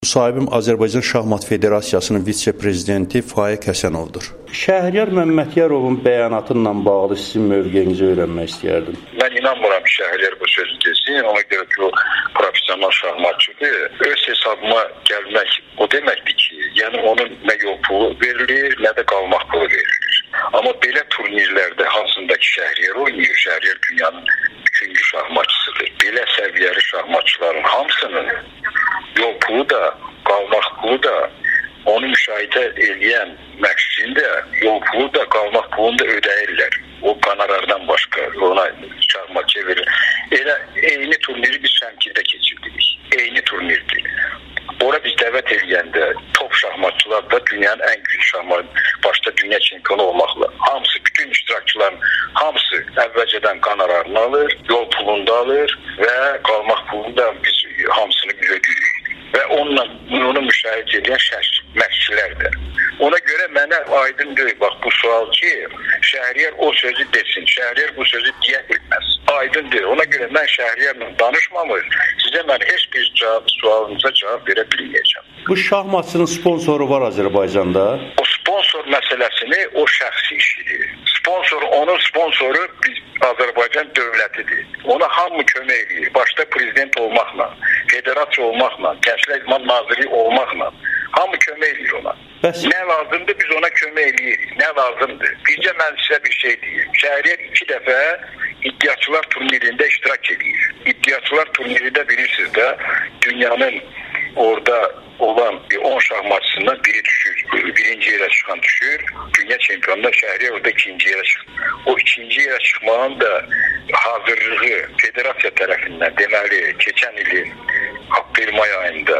Sahibim Azərbaycan Şahmat Federasiyasının vitse-prezidenti Faiq Həsənovdur. Şəhriyar Məmmədyarovun bəyanatıyla bağlı sizin mövqeyinizi öyrənmək istəyərdim. Mən inanmıram ki, Şəhriyar bu sözü desin. Ona görə ki, o profesional şahmatçıdır. Öz hesabıma gəlmək o deməkdir ki, yəni onun nə yol pulu verilir, nə də qalmaq pulu verilir. Amma belə turnirlərdə hansındakı Şəhriyar oynayır, Şəhriyar dünyanın üçüncü şahmatçısıdır. Belə səviyyəli şahmatçıların hamısının yol pulu da, qalmaq pulu da, onu müşahidə edən məşqçinin də yol pulu da, qalmaq pulunu da ödəyirlər. O qanarardan başqa ona şahmatçıya verir. Elə eyni turniri biz Şəmkirdə keçirdik. Eyni turnirdir. Ora biz dəvət edəndə top şahmatçılar da dünyanın ən güclü şahmat, başda dünya çempionu olmaqla. Hamısı, bütün iştirakçıların hamısı əvvəlcədən qanararını alır, yol pulunu da alır və qalmaq pulunu da biz hamısını biz ödəyirik. Və onunla onu müşahidə edən məşqçilər də. Ona görə mənə aydın deyil, bax bu sual ki, Şəhriyar o sözü desin, Şəhriyar bu sözü deyə bilməz. Aydın deyil. Ona görə mən Şəhriyarla danışmamış, sizə mən heç bir sualınıza cavab verə bilməyəcəm. Bu şahmatçının sponsoru var Azərbaycanda? O sponsor məsələsini o şəxsi işidir. Onun sponsoru Azərbaycan dövlətidir. Ona hamı kömək edir. Başda prezident olmaqla, federasiya olmaqla, Gənclər İdman Naziri olmaqla hamı kömək edir ona. Nə lazımdır biz ona kömək edirik. Nə lazımdır? Bircə mən sizə bir şey deyim. Şəhriyar 2 dəfə iddiaçılar turnirində iştirak edir. İddiaçılar turnirində bilirsiniz də dünyanın orada olan 10 şahmatçısından biri düşür. Birinci yerə çıxan düşür. Dünya çempionunda Şəhriyar orada ikinci yerə çıxır. O ikinci yerə çıxmağın da hazırlığı federasiya tərəfindən deməli keçən ilin aprel-may ayında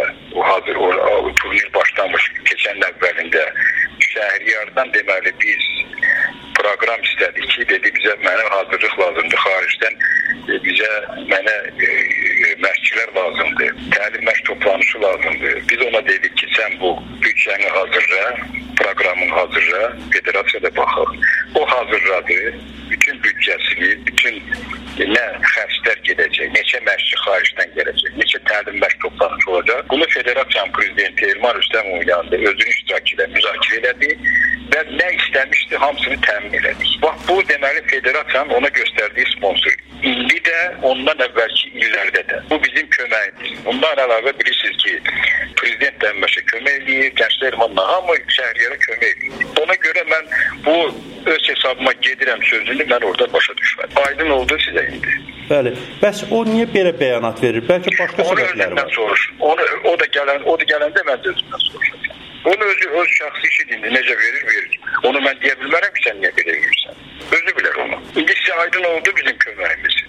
o turnir başlamış keçən əvvəlində Şəhriyardan deməli biz proqram istədik ki, dedi bizə mənə hazırlıq lazımdır, xaricdən mənə məşqçilər lazımdır, təlim məşq toplanışı lazımdır. Biz ona dedik ki, sən bu büdcəni hazırla, proqramını hazırla, federasiyada baxaq. O hazırladı, bütün büdcəsini, bütün nə xərclər gedəcək, neçə məşqçi xaricdən gələcək, neçə təlim məşq toplanışı olacaq. Bunu federasiyanın prezidenti Elmar Rüstəmov yanında özünü iştirak ilə müzakirə elədi və nə istəmişdi, hamısını təmin elədik. Bax, bu deməli federasiyanın ona göstərdiyi sponsor. İndi də, ondan əvvəlki illərdə də. Bu bizim köməyimiz. Bundan əlavə bilirsiniz ki, prezident də həmişə kömək edir, Gənclər İdmanına hamı Şəhriyara kömək edir. Ona görə mən bu öz hesabıma gedirəm sözünü mən orada başa düşmədim. Aydın oldu sizə indi. Bəli. Bəs o niyə belə bəyanat verir? Bəlkə başqa səbəbləri var. O da gələndə mən də özümdən soruşacağım. Onu öz şəxsi işidir, necə verir. Onu mən deyə bilmərəm ki, sən niyə belə verirsən. Özü bilər onu. İndi sizə aydın oldu bizim köməyimiz.